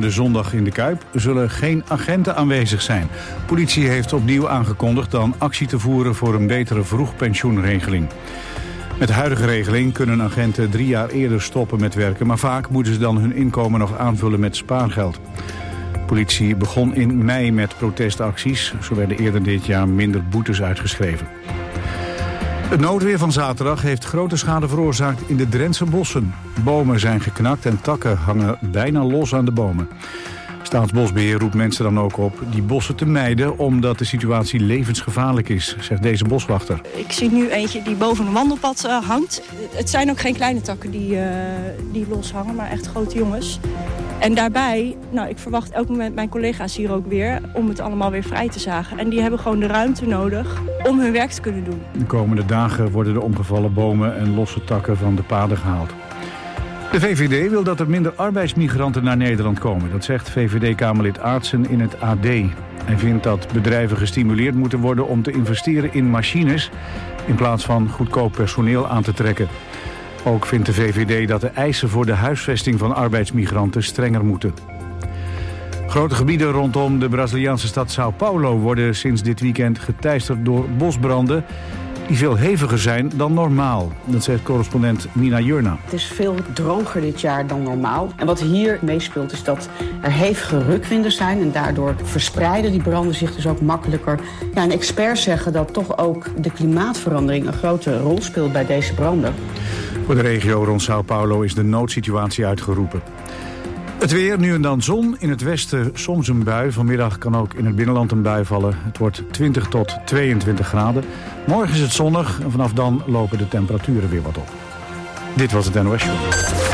komende zondag in de Kuip zullen geen agenten aanwezig zijn. Politie heeft opnieuw aangekondigd dan actie te voeren voor een betere vroegpensioenregeling. Met de huidige regeling kunnen agenten 3 jaar eerder stoppen met werken, maar vaak moeten ze dan hun inkomen nog aanvullen met spaargeld. Politie begon in mei met protestacties. Zo werden eerder dit jaar minder boetes uitgeschreven. Het noodweer van zaterdag heeft grote schade veroorzaakt in de Drentse bossen. Bomen zijn geknakt en takken hangen bijna los aan de bomen. Staatsbosbeheer roept mensen dan ook op die bossen te mijden, omdat de situatie levensgevaarlijk is, zegt deze boswachter. Ik zie nu eentje die boven een wandelpad hangt. Het zijn ook geen kleine takken die los hangen, maar echt grote jongens. En daarbij, ik verwacht elk moment mijn collega's hier ook weer om het allemaal weer vrij te zagen. En die hebben gewoon de ruimte nodig om hun werk te kunnen doen. De komende dagen worden de omgevallen bomen en losse takken van de paden gehaald. De VVD wil dat er minder arbeidsmigranten naar Nederland komen. Dat zegt VVD-Kamerlid Aartsen in het AD. Hij vindt dat bedrijven gestimuleerd moeten worden om te investeren in machines in plaats van goedkoop personeel aan te trekken. Ook vindt de VVD dat de eisen voor de huisvesting van arbeidsmigranten strenger moeten. Grote gebieden rondom de Braziliaanse stad São Paulo worden sinds dit weekend geteisterd door bosbranden die veel heviger zijn dan normaal. Dat zegt correspondent Mina Jurna. Het is veel droger dit jaar dan normaal. En wat hier meespeelt is dat er hevige rukwinden zijn en daardoor verspreiden die branden zich dus ook makkelijker. Ja, en experts zeggen dat toch ook de klimaatverandering een grote rol speelt bij deze branden. Voor de regio rond São Paulo is de noodsituatie uitgeroepen. Het weer, nu en dan zon. In het westen soms een bui. Vanmiddag kan ook in het binnenland een bui vallen. Het wordt 20 tot 22 graden. Morgen is het zonnig en vanaf dan lopen de temperaturen weer wat op. Dit was het NOS Show.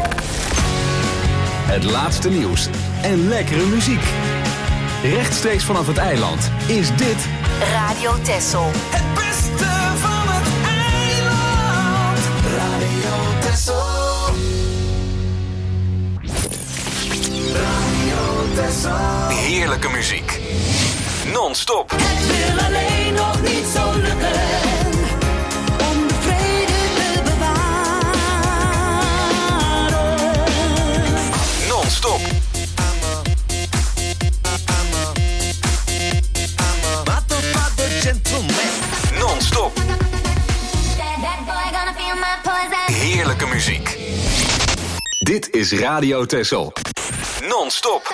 Het laatste nieuws en lekkere muziek. Rechtstreeks vanaf het eiland is dit Radio Texel. Het beste van het eiland. Radio Texel. heerlijke muziek. Non-stop. Het wil alleen nog niet zo lukken om de vrede te bewaren. Non-stop. Non-stop. Heerlijke muziek. Dit is Radio Texel. Non-stop.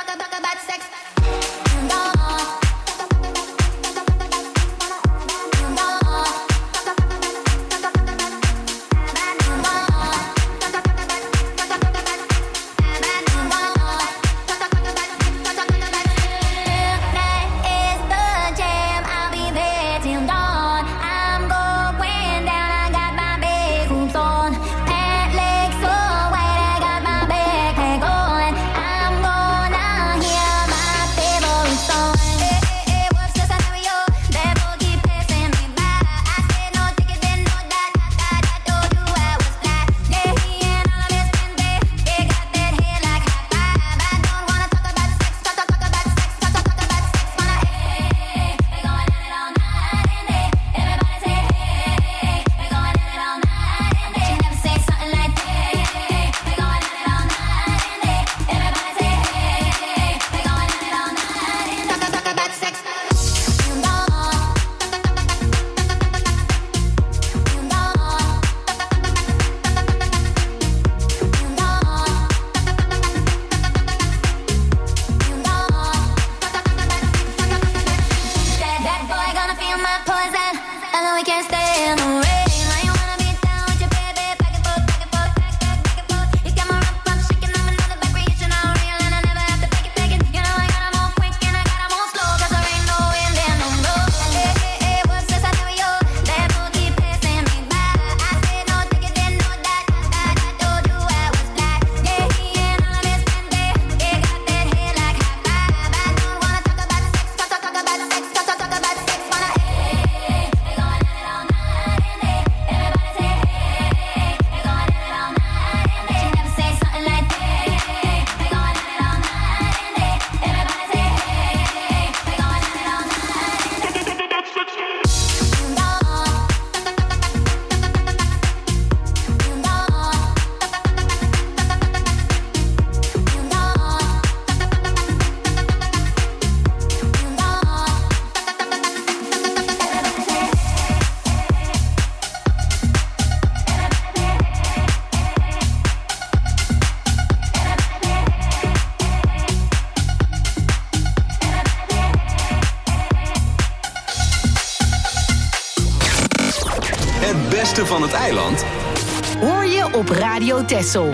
mooiste van het eiland hoor je op Radio Texel.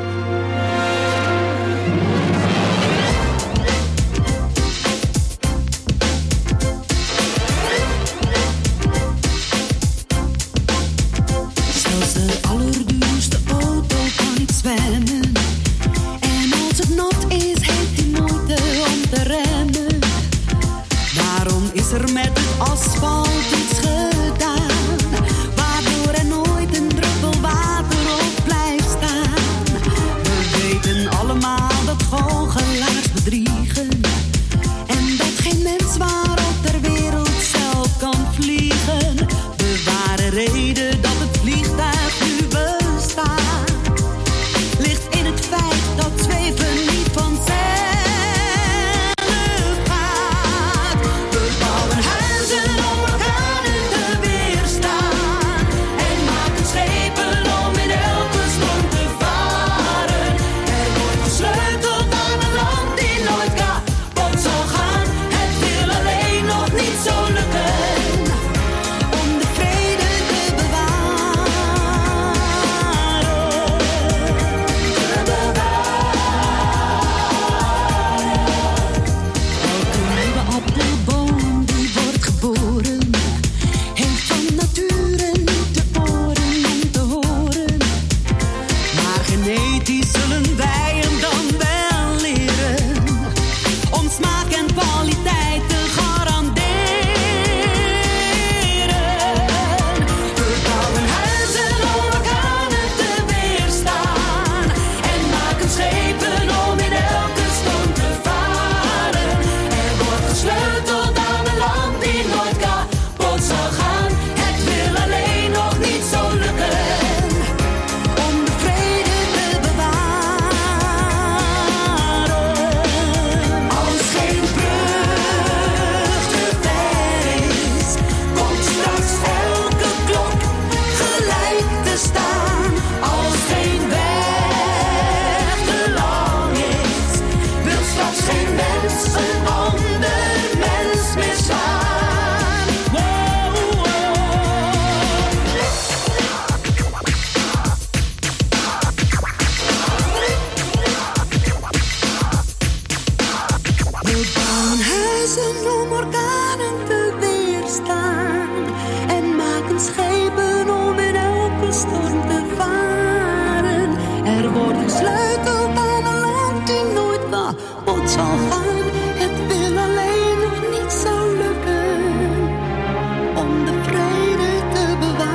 Zelfs de allerduurste auto kan niet zwemmen. En als het nat is, heeft hij moeite om te remmen. Daarom is er met het asfalt iets gedaan, waardoor er nooit een druppel water op blijft staan. We weten allemaal dat goochelaars bedriegen en dat geen mens waarop ter wereld zelf kan vliegen. De ware reden dat het vliegtuig nu bestaat ligt in het feit dat zweven niet vanzelf gaat. We bouwen huizen om orkanen te weerstaan en maken schepen om in elke storm te varen. Er wordt gesleuteld aan een land die nooit kapot zal gaan. Het wil alleen nog niet zo lukken om de vrede te bewaren. Elke nieuwe appelboom die wordt geboren heeft van nature niet de oren om te horen. Maar genetisch zullen wij hem dan wel leren om smaak en kwaliteit te garanderen. We bouwen huizen om orkanen te weerstaan en maken schepen om in elke storm te varen. Er wordt gesleuteld aan een land die nooit kapot zal gaan. Het wil alleen nog niet zo lukken om de vrede te bewaren. Als geen brug te ver is, komt straks elke klok gelijk te staan. Als geen weg te lang is, wil straks geen mens een ander mens meer slaan. Wow, We bouwen huizen om orkanen te weerstaan en maken schepen om in elke storm te varen. Er wordt gesleuteld aan een land die nooit kapot zal gaan. Het wil alleen nog niet zo lukken om de vrede te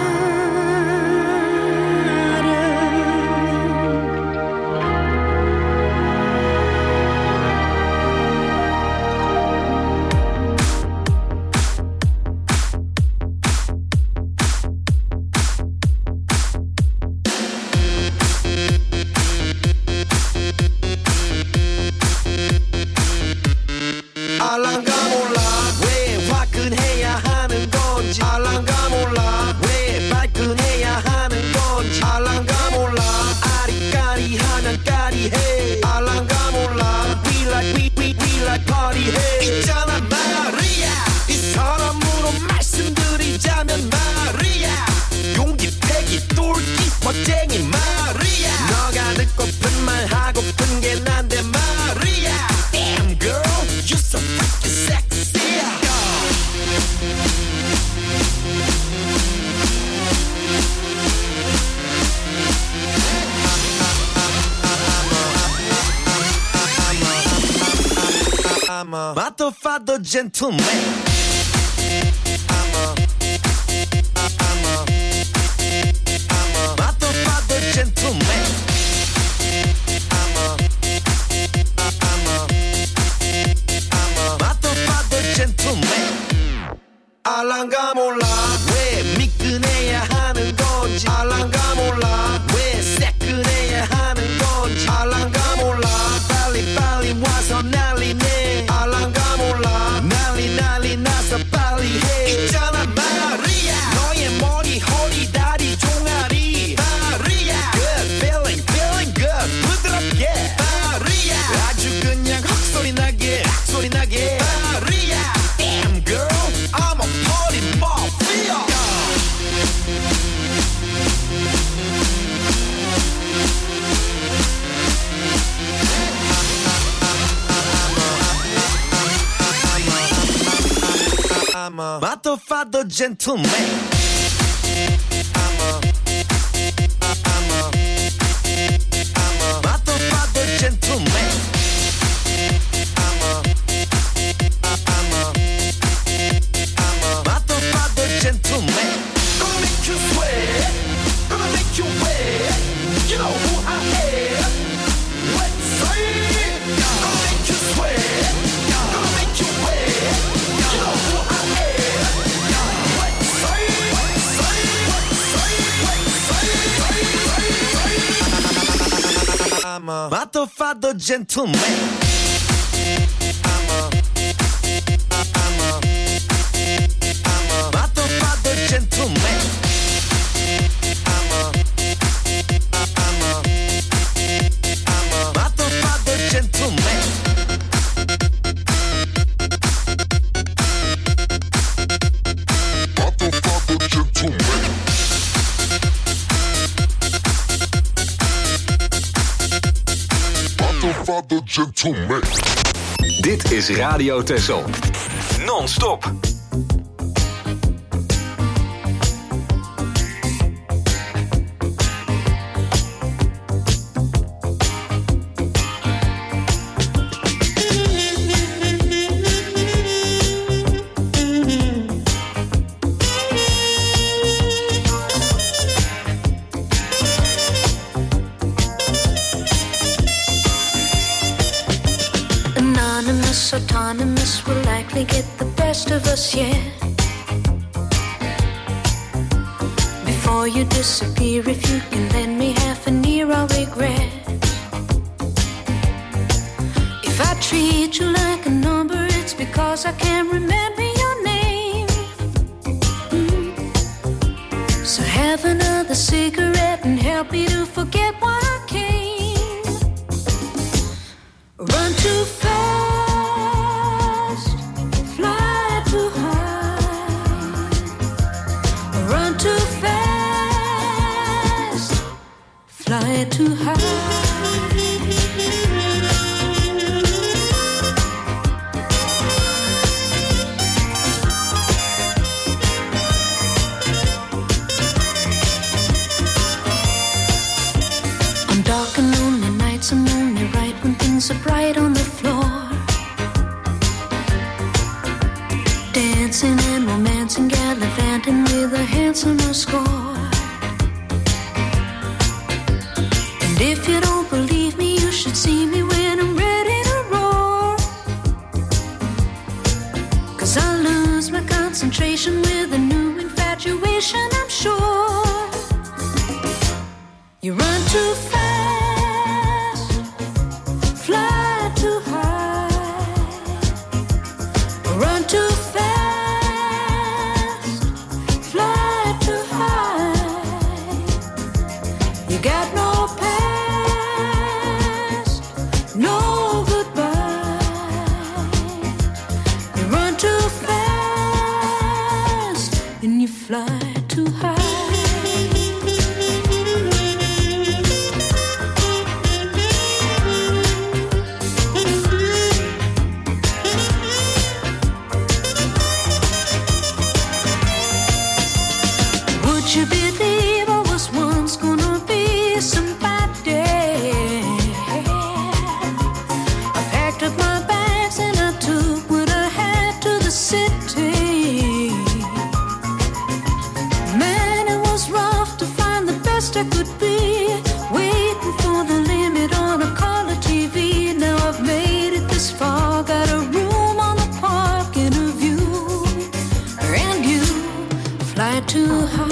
bewaren. 알랑가 몰라 왜 화끈해야 하는 건지 알랑가 몰라 왜 발끈해야 하는 건지 알랑가 몰라 아리까리하면 까리해 알랑가 몰라 we like party해 있잖아 마리아 이 사람으로 말씀드리자면 마리아 용기 패기 똘끼 멋쟁이 마리아 너가 듣고픈 말 하고픈 게 난데 마리아 Damn girl you're so freaking sexy I'm a matofado gentleman I'm a matofado gentleman I'm a matofado gentleman 알랑가 몰라 왜 미끈해야 하는 건지 알랑가 몰라 왜 새끈해야 하는 건지 알랑가 몰라 빨리 와서 난리내 알랑가 몰라 난리 나서 빨리 해 있잖아 마리아 너의 머리 허리 다리 종아리 마리아 Good feeling good 부드럽게 마리아 아주 그냥 헉소리 나게 마리아 Damn girl I'm a party mafia I'm a motherfucker gentleman. I'm a motherfucker gentleman. I'm a motherfucker gentleman. Gonna make you sweat, gonna make you wet. You know who I am. Let's say, gonna make you sweat, gonna make you wet. You know who I am. Let's say, I'm a motherfucker gentleman. I'm a motherfucker gentleman. I'm a motherfucker gentleman. Motherfucker gentleman. Motherfucker gentleman. Dit is Radio Texel. Non-stop. Autonomous will likely get the best of us yet. Before you disappear, if you can lend me half an ear, I'll regret. If I treat you like a number, it's because I can't remember your name. So have another cigarette and help me to forget why I came. Run too fast. Fly too high. On dark and lonely nights, I'm only right when things are bright on the floor. Dancing and romancing, gallivanting with a handsomer score. And if you don't believe me, you should see me when I'm ready to roar. 'Cause I lose my concentration with a new infatuation, I'm sure. You run too fast, fly too high. Run too fast, fly too high. You got no no goodbye. You run too fast and you fly too high. Would you believe I was once gonna be somebody? Up my bags and I took what I had to the city. Man, it was rough to find the best I could be, waiting for the limit on a color TV. Now I've made it this far, got a room on the park and a view, and you fly too high.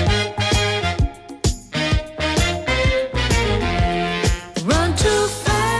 Run too fast.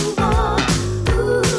you want. Ooh.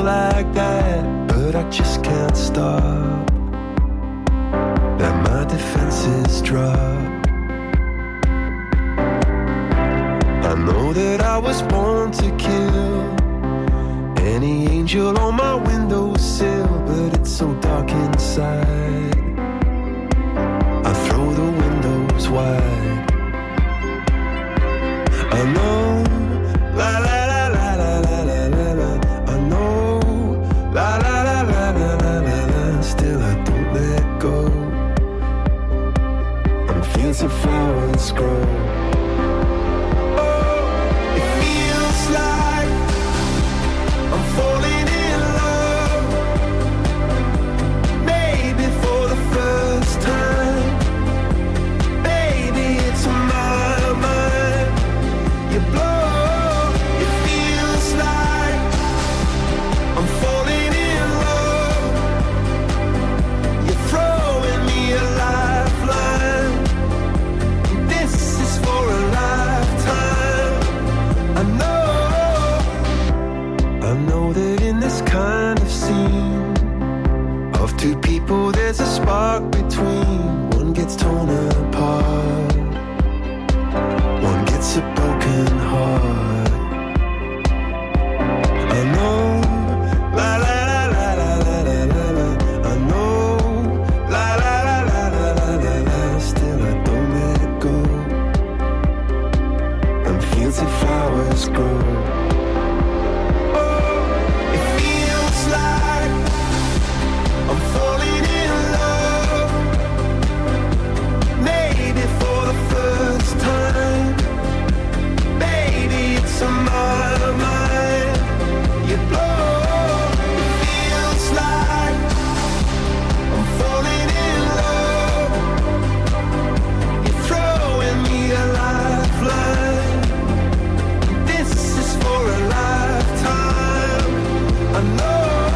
feel like that, but I just can't stop. Let my defenses drop. I know that I was born to kill any angel on my windowsill, but it's so dark inside. I throw the windows wide. I know, la la la la la la la la la. I know, la la la la la la la la. Still I don't let go. And fields of flowers grow. Oh, it feels like I'm falling in love. Maybe for the first time. Baby, it's my mind. You blow, it feels like I'm falling in love. You're throwing me a lifeline. This is for a lifetime. I know that in this kind of scene of two people there's a spark between. One gets torn apart, one gets a broken heart. I know, la la la la la la la la la. I know, la la la la la la la la. Still I don't let it go. And fields of flowers grow. Oh, it feels like I'm falling in love. Maybe for the first time. Baby, it's on my mind. You blow, it feels like I'm falling in love. You're throwing me a lifeline. This is for a lifetime. I know.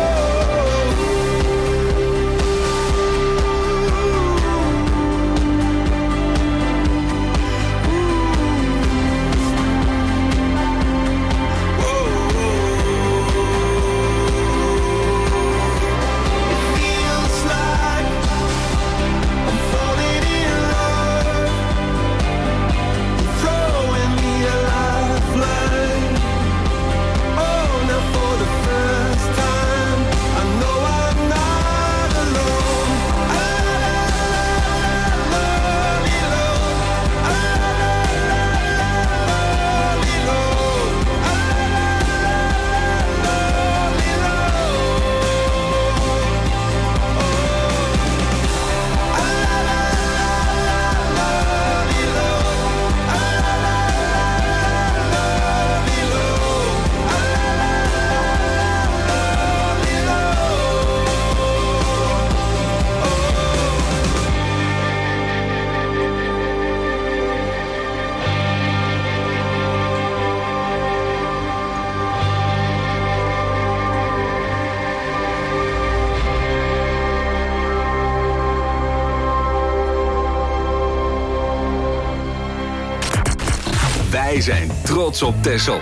Wij zijn trots op Texel.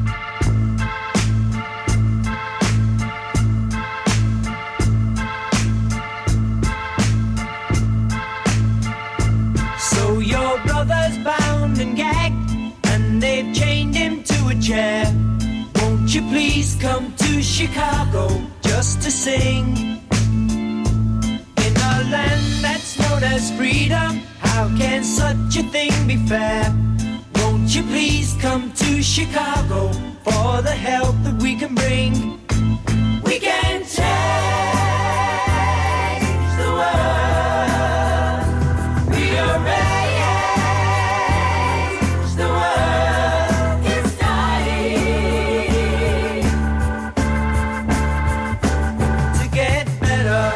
So your brother's bound and gagged, and they've chained him to a chair. Won't you please come to Chicago just to sing? In a land that's known as freedom, how can such a thing be fair? Won't you please come to Chicago for the help that we can bring? We can change the world. We arrange the world. It's dying to get better.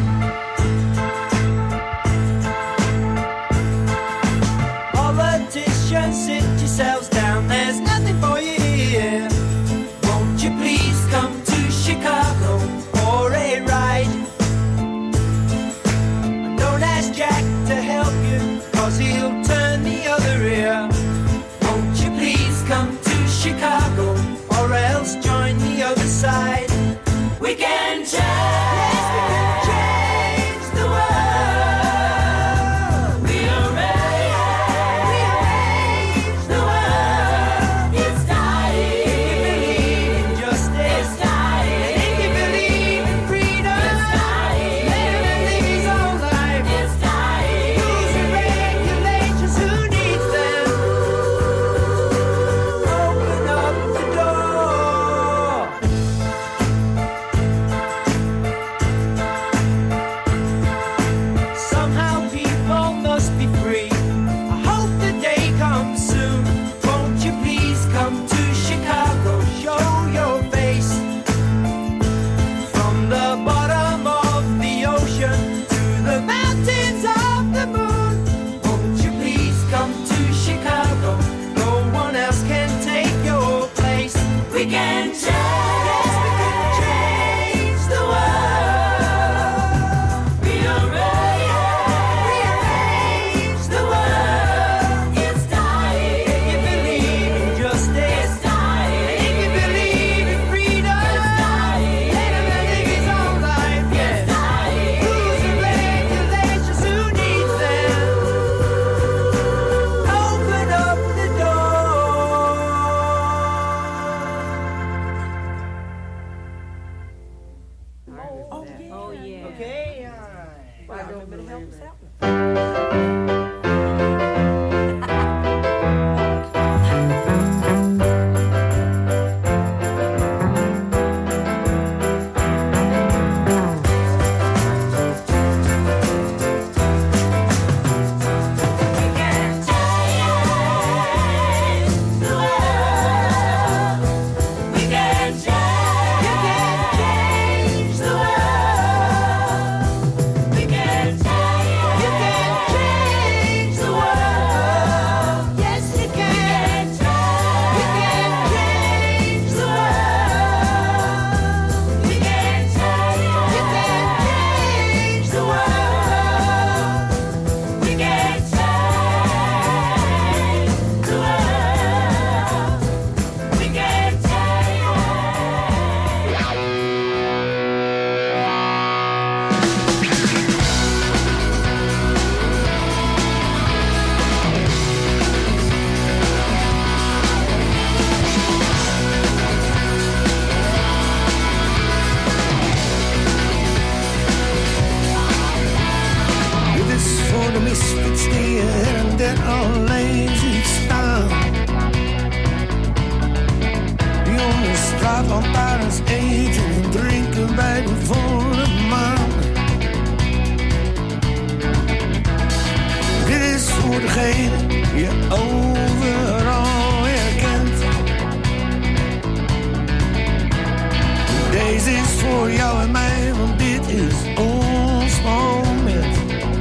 Politicians, sit yourselves down. There's nothing for you here. Won't you please come to Chicago for a ride? And don't ask Jack to help you, 'cause he'll turn the other ear. Won't you please come to Chicago, or else join the other side? Straatlantaarns eten en drinken bij de volle maan. Dit is voor degene die je overal herkent. Deze is voor jou en mij, want dit is ons moment.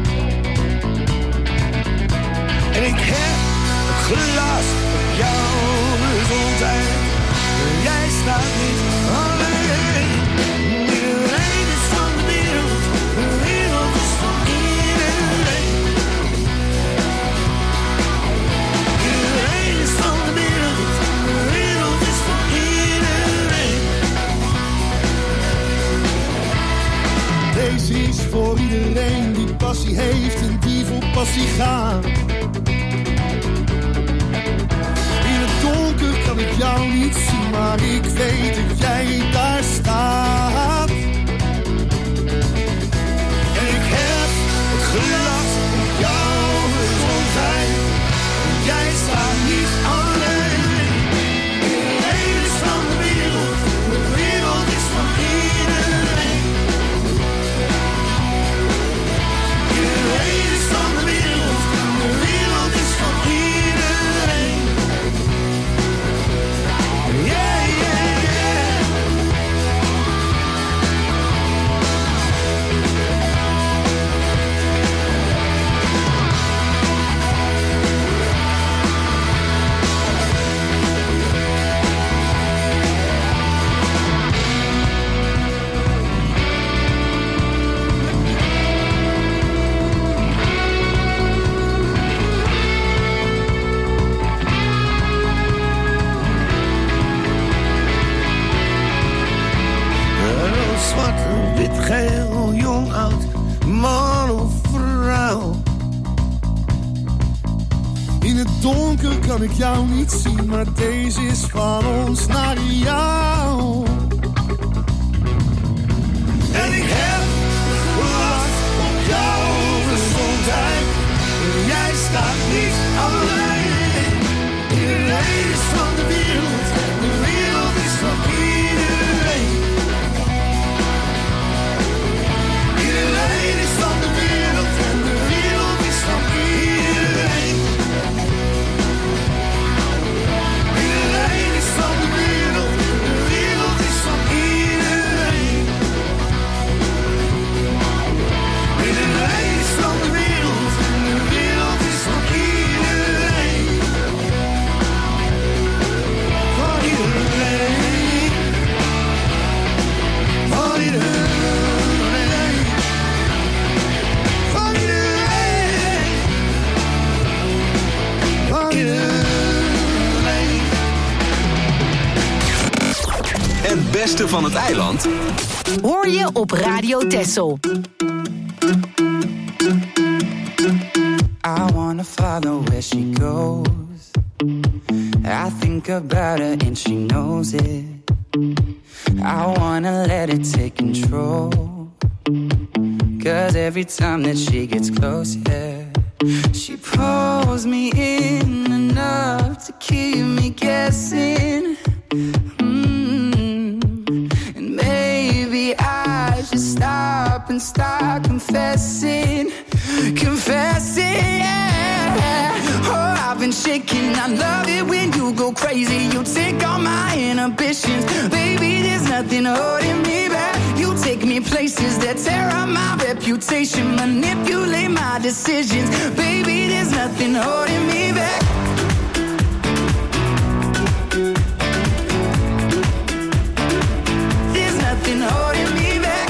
En ik heb het glas op jouw gezondheid. Jij staat niet alleen. Iedereen is van de wereld is van iedereen. Iedereen is van de wereld is van iedereen. Deze is voor iedereen die passie heeft en die vol passie gaat. Donker kan ik jou niet zien, maar ik weet dat jij daar staat. En ik heb het glas op jouw gezondheid. Jij staat niet alleen. Iedereen is van de wereld is van iedereen. Iedereen is van de wereld is van iedereen. Zwart, wit, geel, jong, oud, man of vrouw. In het donker kan ik jou niet zien, maar deze is van ons naar jou. En ik heb last op jouw gezondheid. Jij staat niet alleen. Iedereen is van de wereld is van iedereen. Iedereen is van de wereld en de wereld is van iedereen. Iedereen is van de wereld is van iedereen. Iedereen is van de wereld is van iedereen. Van iedereen. Van iedereen. Het beste van het eiland hoor je op Radio Texel. I wanna follow where she goes. I think about her and she knows it. I wanna let it take control. 'cause every time that she gets close, yeah, she pulls me in enough to keep me guessing. And maybe I should stop and start confessing, yeah. Oh, I've been shaking. I love it when you go crazy. You take all my inhibitions. Baby, there's nothing holding me back. You take me places that tear up my reputation, manipulate my decisions. Baby, there's nothing holding me back. There's nothing holding me back.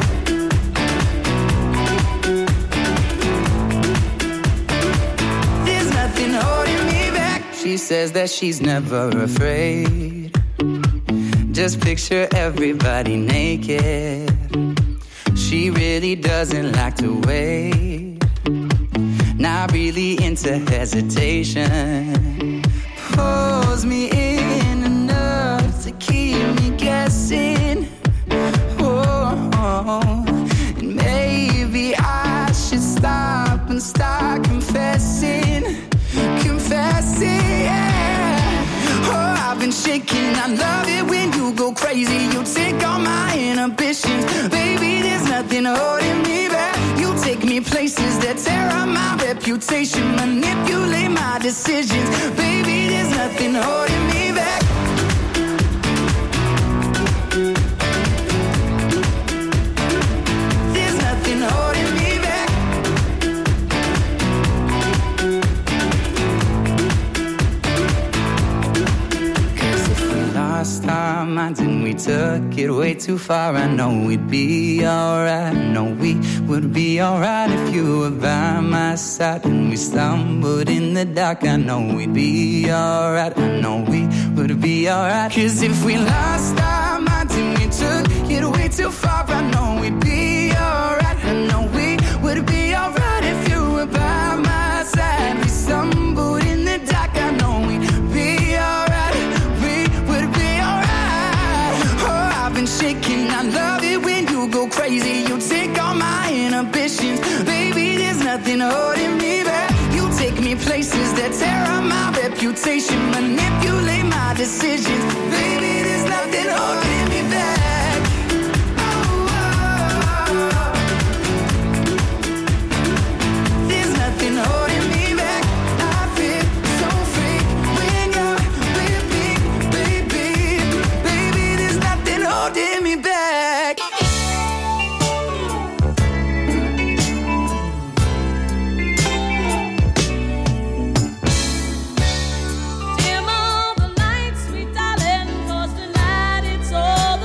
There's nothing holding me back. She says that she's never afraid. Just picture everybody naked. She really doesn't like to wait. Not really into hesitation. Pulls me in enough to keep me guessing. Oh, and maybe I should stop and start confessing, yeah. Oh, I've been shaking. I love it when you go crazy. You take all my inhibitions. Baby, there's nothing holding me back. You take me places that tear up my reputation, manipulate my decisions. Baby, there's nothing holding me back. There's nothing holding me back. Lost our minds and we took it way too far. I know we'd be alright. I know we would be alright if you were by my side. And we stumbled in the dark. I know we'd be alright. I know we would be alright. 'Cause if we lost our minds and we took it way too far, I know we'd be alright. I know we would be alright if you were by my side. We stumbled in the dark. I know we'd be alright. Shaking, I love it when you go crazy. You take all my inhibitions. Baby, there's nothing holding me back. You take me places that tear up my reputation, manipulate my decisions. Baby, there's nothing holding me back. There's nothing holding me back. I feel so free when you're with me, baby. Baby, there's nothing holding me back. Dim all the lights, sweet darling, 'cause tonight it's all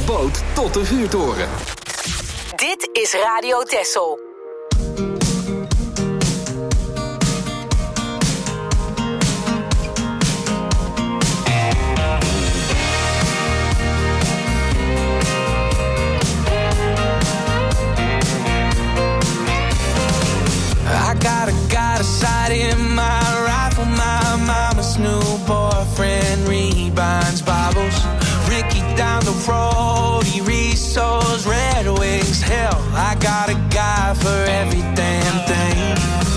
boot tot de vuurtoren. Dit is Radio Texel. Got a sight in my rifle. My mama's new boyfriend rebinds Bibles. Ricky down the road, he resows Red Wings. Hell, I got a guy for every damn thing.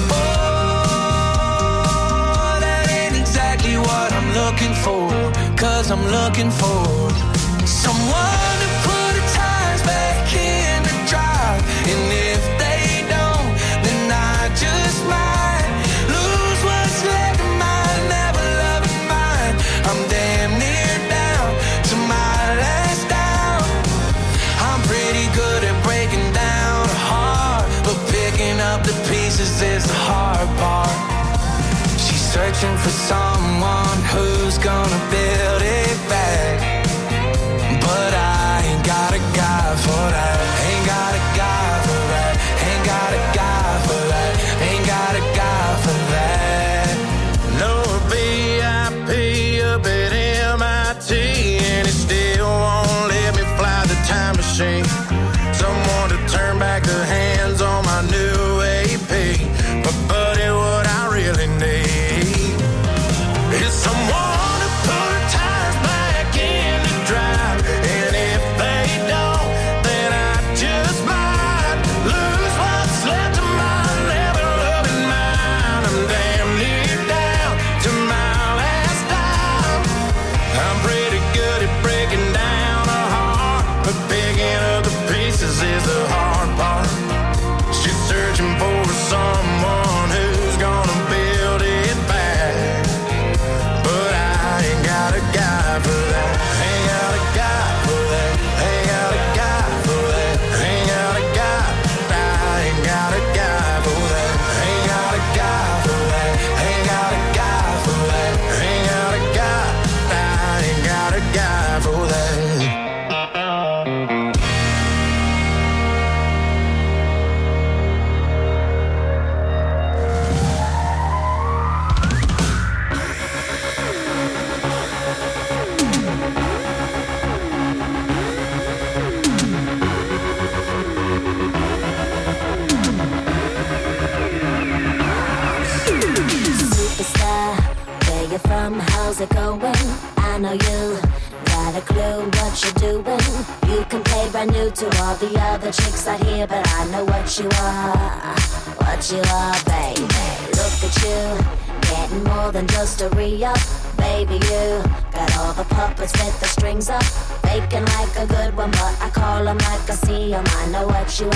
Oh, that ain't exactly what I'm looking for. 'Cause I'm looking for someone to put the tires back in the drive. And if they don't, then I just might lose what's left of mine. Never loving mine. I'm damn near down to my last down. I'm pretty good at breaking down a heart, but picking up the pieces is the hard part. She's searching for someone who's gonna build it back, but I ain't got a guy for that. Ain't got a guy for that. Ain't got a guy for that. Ain't got a guy for that. No VIP up at MIT, and it still won't let me fly the time machine. Someone to turn back the hands on my new AP. But buddy, what I really need is someone to put the tires back in the drive. And if they don't, then I just might lose what's left of my never loving mine. I'm damn near down to my last dime. I'm pretty good at breaking down a heart, but picking up the pieces is the hard part. She's searching for someone who's gonna build it back, but I ain't got a guy for that. Ain't got a guy for that. Ain't got a guy for that. Ain't got a guy. I ain't got a guy for that. Ain't got a guy for that. Ain't got a guy for that. Ain't got a guy. I ain't got a guy for that. Superstar, where you from? How's it going? I know you got a clue what you're doing. You can play brand new to all the other chicks out here, but I know what you are, baby. Look at you, getting more than just a re-up. Baby, you got all the puppets with the strings up, faking like a good one, but I call them like I see them. I know what you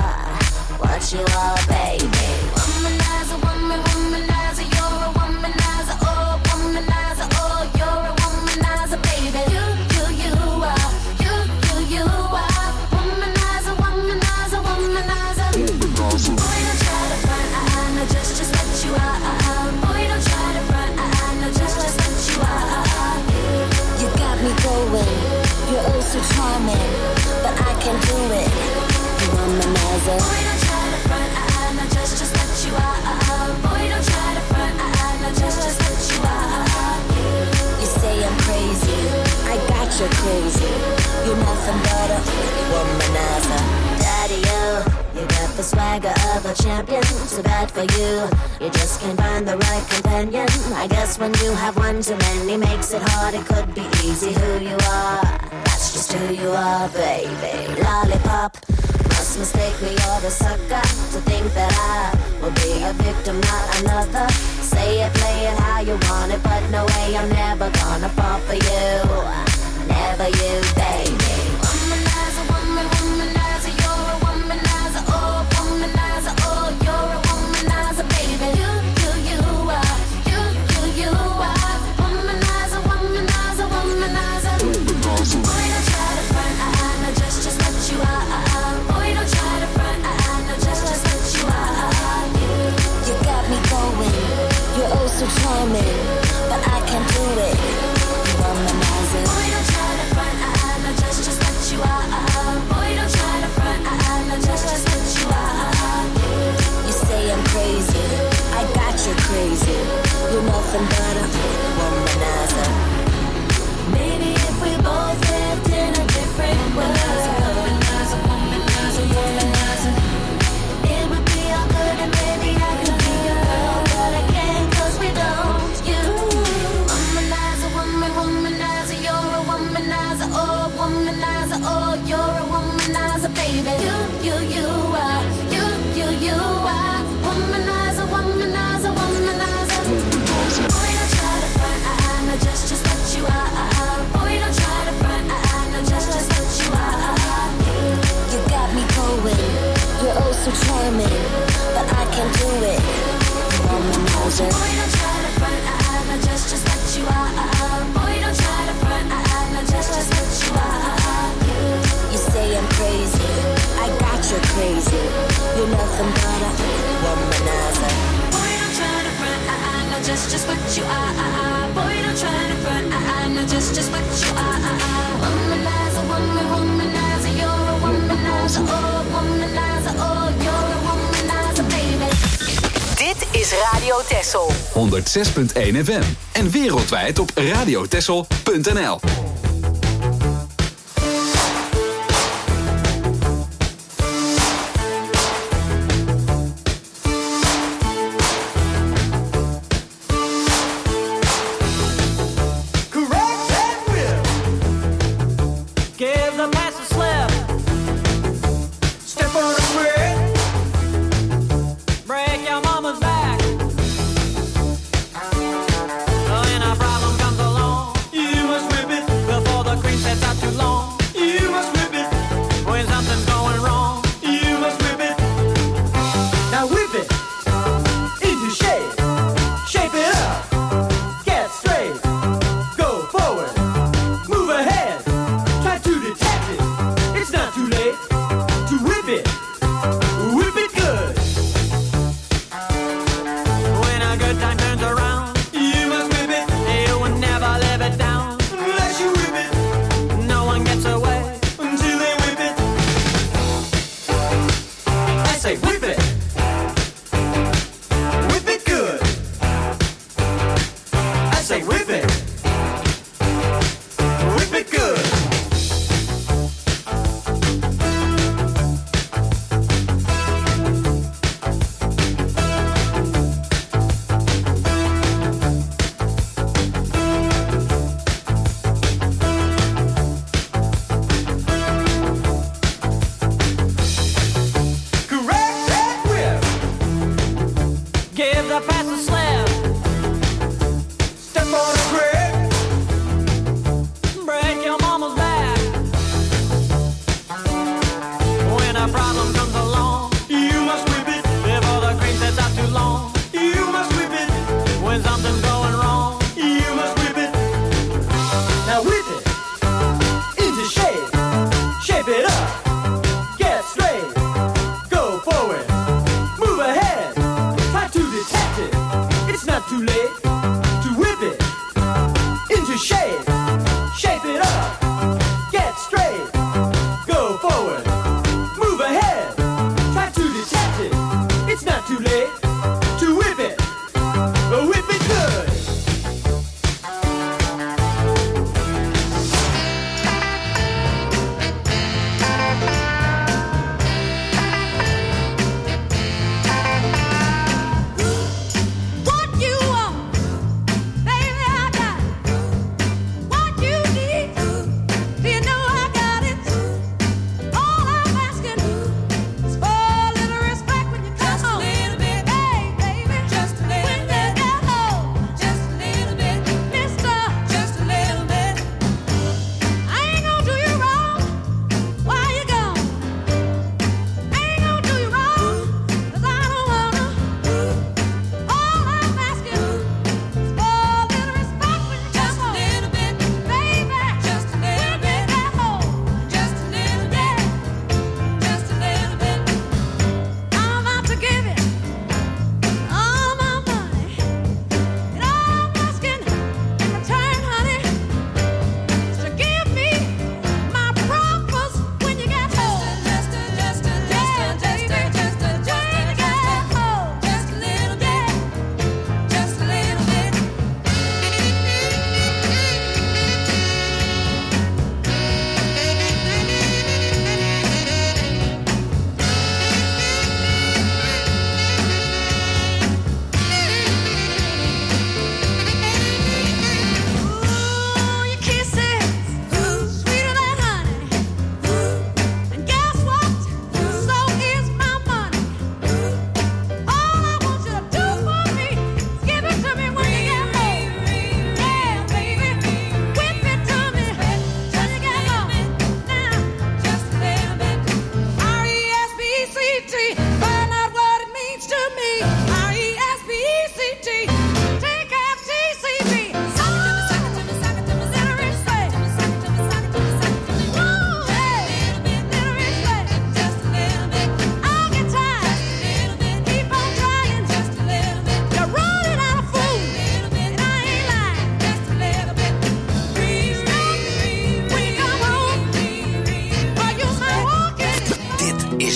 are, baby. Womanizer, womanizer, you're a womanizer, oh, womanizer, oh, you're a womanizer, baby. You are, you are, womanizer, womanizer, womanizer. Boy, don't try to front, I know just what you are. Boy, don't try to front, I know just what you are. You got me going, you're oh so charming, but I can do it. You womanizer. Boy, don't try to front, I know just what you are. Boy, don't try to front, I know just what you are. You say I'm crazy, I got you crazy. You're nothing but a womanizer. Daddy, you got the swagger of a champion. Too bad for you, you just can't find the right companion. I guess when you have one too many makes it hard. It could be easy who you are. That's just who you are, baby. Lollipop, must mistake me or the sucker to think that I will be a victim, not another. Say it, play it how you want it, but no way, I'm never gonna fall for you. Never you, baby. Womanizer, womanizer, you're a womanizer, oh, womanizer, oh, you're a womanizer, baby. You are, you are, womanizer, womanizer, womanizer. Boy, don't try to front, I know just what you are. Boy, don't try to front, I know just what you are. You got me going, you're oh so charming, but I can't do it. You womanizer. Boy, don't try to front, I know just what you are. you're nothing but a womanizer. Maybe if we both lived in a different world, womanizer, womanizer, womanizer, it would be all good and maybe I could be your girl, but I can't 'cause we don't. You womanizer, womanizer, you're a womanizer, oh womanizer, oh you're a womanizer, baby. You are, you are, womanizer, womanizer, womanizer. Boy, don't try to front, no, just what you are. Boy, don't try to front, no, just what you are. You got me going, you're oh so charming, but I can't do it, womanizer. Boy, don't try to front, no, just what you are. Boy, don't try to front, no, just what you are. You say I'm crazy, I got you crazy. You're nothing but a womanizer. Boy, don't try to front, no, just what you are. Boy, don't try to front, no, just what you are. Womanizer, womanizer, you're a womanizer, oh womanizer, oh you're a womanizer, baby. Dit is Radio Texel. 106.1 FM. En wereldwijd op radiotexel.nl. When a problem comes along, you must whip it. Well,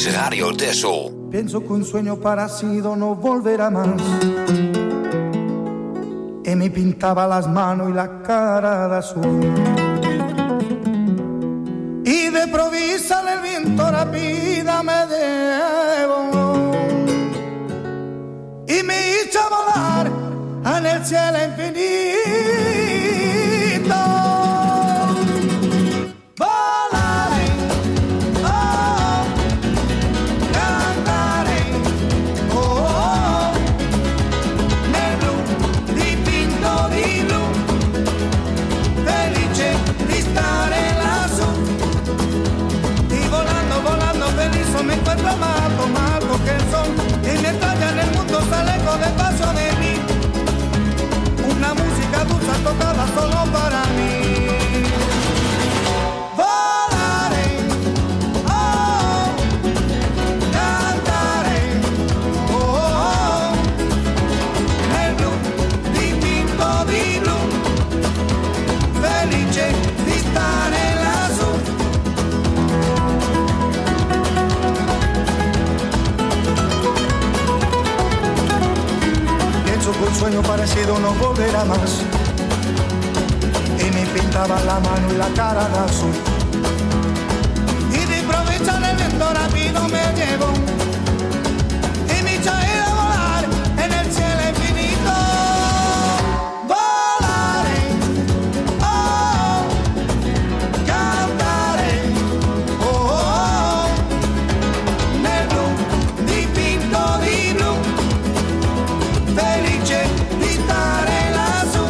is Radio Texel. Pienso que un sueño parecido no volverá más. Y me pintaba las manos y la cara de azul. Y de provisa el viento rápida me llevó. Y me hizo volar en el cielo infinito. Me encuentro más alto que el sol y mientras ya en el mundo sale con despacio de mí una música dulce tocada solo para mí. Volaré, oh, cantaré, oh, nel blu dipinto di blu, felice di stare lassù. Un sueño parecido no volverá más. Y me pintaba la mano y la cara de azul. Y de improviso en el viento rápido me llevó. Y me hizo ir a volar en el cielo infinito. Volaré, oh, cantaré, oh, nel blu dipinto di blu. Felice di stare lassù.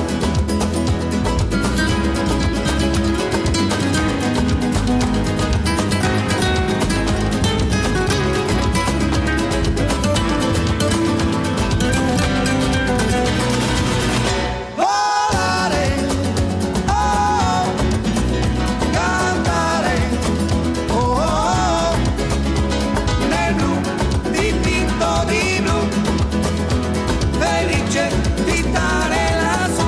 Volare, oh, cantare, oh, nel blu dipinto di blu. Felice di stare lassù.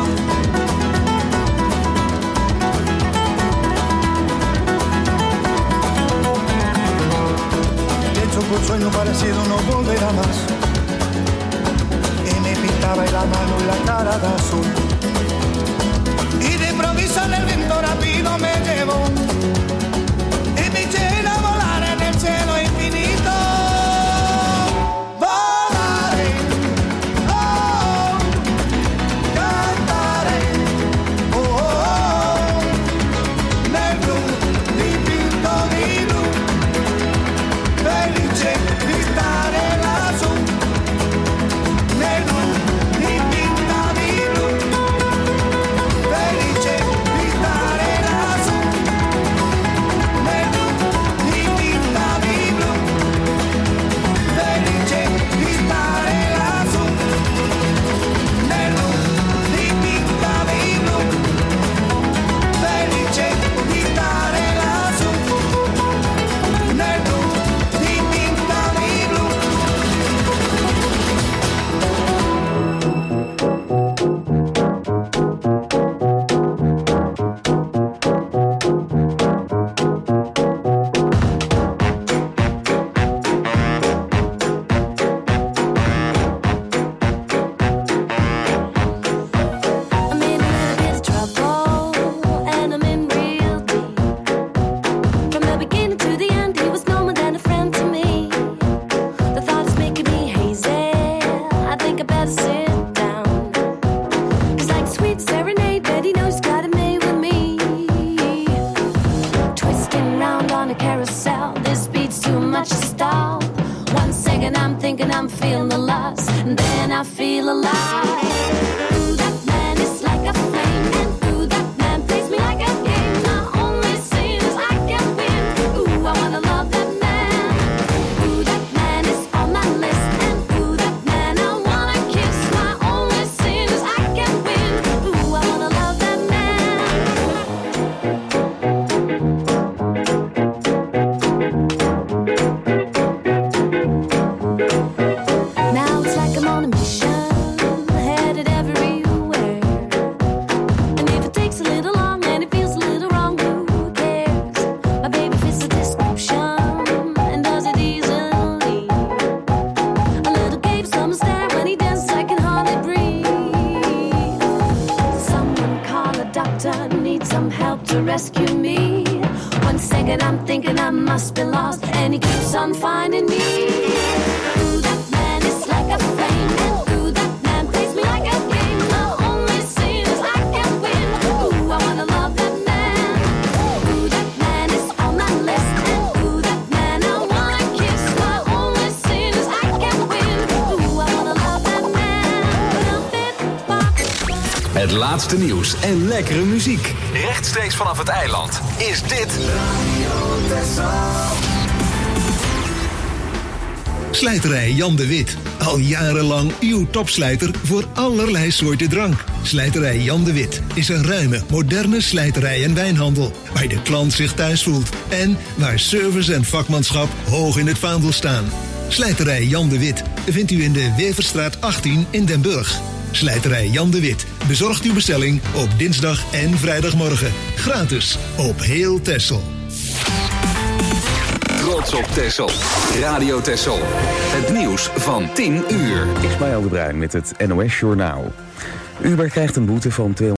Pienso que un sueño parecido no volverá más. Y me pintaba la mano y la cara de azul. Y de improviso en el viento rápido me llevó. Y me hizo ir a volar en el cielo infinito. Now it's like I'm on a mission. water, need some help to rescue me. 1 second I'm thinking I must be lost, and he keeps on finding me. Ooh, that man is like a flame, and ooh, that man plays me like a game. The only sin is I can't win. Ooh, I wanna love that man. Ooh, that man is on my list, and ooh, that man I wanna kiss. The only sin is I can't win. Ooh, I wanna love that man. Het laatste nieuws en lekkere muziek. Rechtstreeks vanaf het eiland is dit Slijterij Jan de Wit. Al jarenlang uw topslijter voor allerlei soorten drank. Slijterij Jan de Wit is een ruime, moderne slijterij en wijnhandel. Waar de klant zich thuis voelt. En waar service en vakmanschap hoog in het vaandel staan. Slijterij Jan de Wit vindt u in de Weverstraat 18 in Den Burg. Slijterij Jan de Wit bezorgt uw bestelling op dinsdag en vrijdagmorgen. Gratis op heel Texel. Trots op Texel. Radio Texel. Het nieuws van 10 uur. Ismaël de Bruin met het NOS Journaal. Uber krijgt een boete van